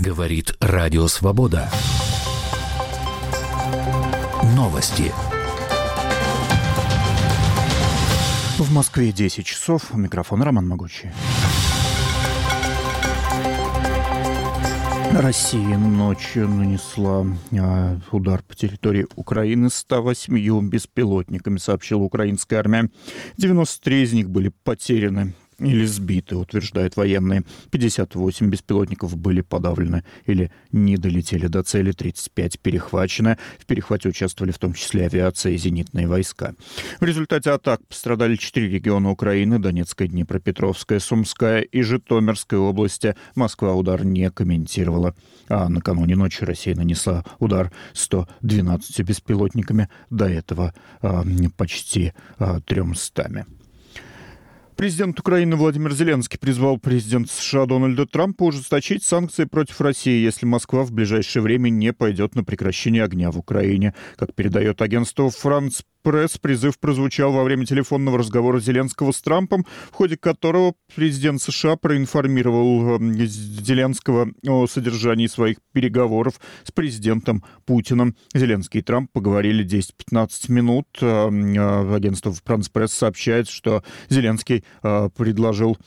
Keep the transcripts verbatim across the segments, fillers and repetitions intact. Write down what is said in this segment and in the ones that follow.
Говорит Радио Свобода. Новости. В Москве десять часов. Микрофон Роман Могучий. Россия ночью нанесла э, удар по территории Украины ста восьмью беспилотниками, сообщила украинская армия. девяносто три из них были потеряны или сбиты, утверждают военные. пятьдесят восемь беспилотников были подавлены или не долетели до цели, тридцать пять перехвачены. В перехвате участвовали в том числе авиация и зенитные войска. В результате атак пострадали четыре региона Украины: Донецкая, Днепропетровская, Сумская и Житомирская области. Москва удар не комментировала. А накануне ночью Россия нанесла удар ста двенадцатью беспилотниками, до этого а, почти а, тремстами. Президент Украины Владимир Зеленский призвал президента США Дональда Трампа ужесточить санкции против России, если Москва в ближайшее время не пойдет на прекращение огня в Украине. Как передает агентство «Франс Пресс», призыв прозвучал во время телефонного разговора Зеленского с Трампом, в ходе которого президент США проинформировал Зеленского о содержании своих переговоров с президентом Путиным. Зеленский и Трамп поговорили десять-пятнадцать минут. Агентство «Франс Пресс» сообщает, что Зеленский предложил,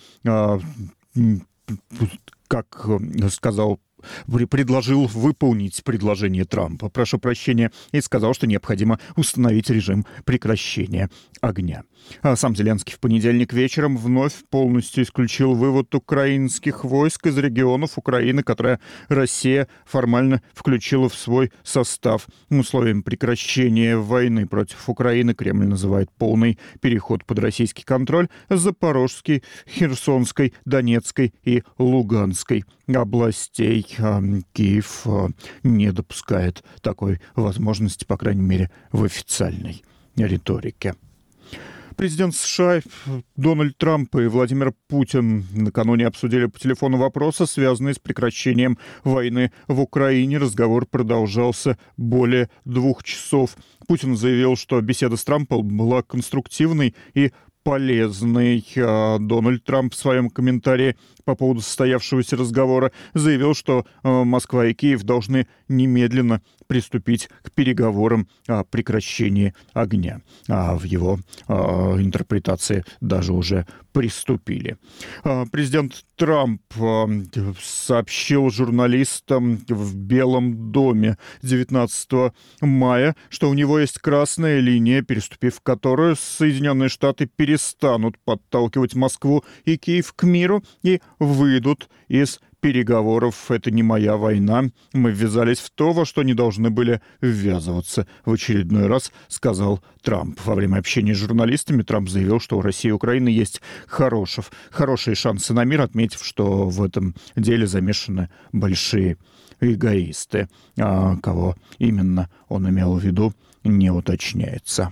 как сказал, предложил выполнить предложение Трампа, прошу прощения, и сказал, что необходимо установить режим прекращения огня. А сам Зеленский в понедельник вечером вновь полностью исключил вывод украинских войск из регионов Украины, которые Россия формально включила в свой состав. Условием прекращения войны против Украины Кремль называет полный переход под российский контроль Запорожской, Херсонской, Донецкой и Луганской областей. Киев не допускает такой возможности, по крайней мере, в официальной риторике. Президент США Дональд Трамп и Владимир Путин накануне обсудили по телефону вопросы, связанные с прекращением войны в Украине. Разговор продолжался более двух часов. Путин заявил, что беседа с Трампом была конструктивной и полезный. Дональд Трамп в своем комментарии по поводу состоявшегося разговора заявил, что Москва и Киев должны немедленно приступить к переговорам о прекращении огня. А в его а, интерпретации даже уже приступили. А, президент Трамп а, сообщил журналистам в Белом доме девятнадцатого мая, что у него есть красная линия, переступив которую Соединенные Штаты перестанут подталкивать Москву и Киев к миру и выйдут из переговоров. Это не моя война. Мы ввязались в то, во что не должны были ввязываться. В очередной раз сказал Трамп. Во время общения с журналистами Трамп заявил, что у России и Украины есть хорошев, хорошие шансы на мир, отметив, что в этом деле замешаны большие эгоисты. А кого именно он имел в виду, не уточняется.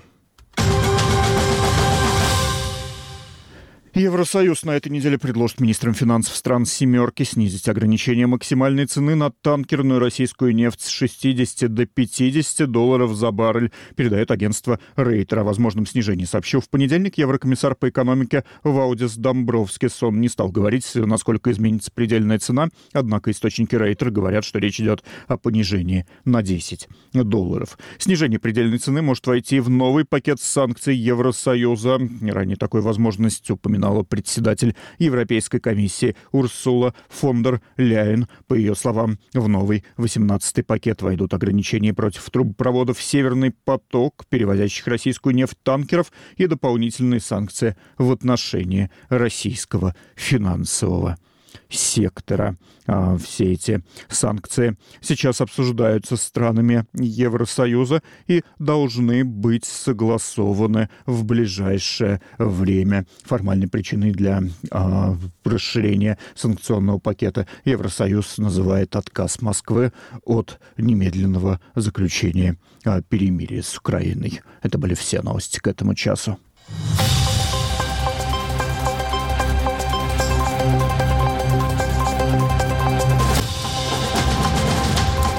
Евросоюз на этой неделе предложит министрам финансов стран «семерки» снизить ограничение максимальной цены на танкерную российскую нефть с шестидесяти до пятидесяти долларов за баррель, передает агентство Рейтер. О возможном снижении сообщил в понедельник еврокомиссар по экономике Валдис Домбровскис. Он не стал говорить, насколько изменится предельная цена, однако источники Рейтер говорят, что речь идет о понижении на десять долларов. Снижение предельной цены может войти в новый пакет санкций Евросоюза. Ранее такую возможность упоминал председатель Европейской комиссии Урсула фон дер Ляйен. По ее словам, в новый восемнадцатый пакет войдут ограничения против трубопроводов «Северный поток», перевозящих российскую нефть танкеров, и дополнительные санкции в отношении российского финансового сектора. Все эти санкции сейчас обсуждаются странами Евросоюза и должны быть согласованы в ближайшее время. Формальной причиной для а, расширения санкционного пакета Евросоюз называет отказ Москвы от немедленного заключения а, перемирия с Украиной. Это были все новости к этому часу.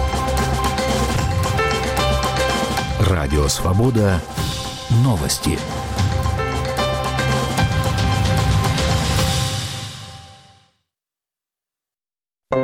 Радио Свобода. Новости.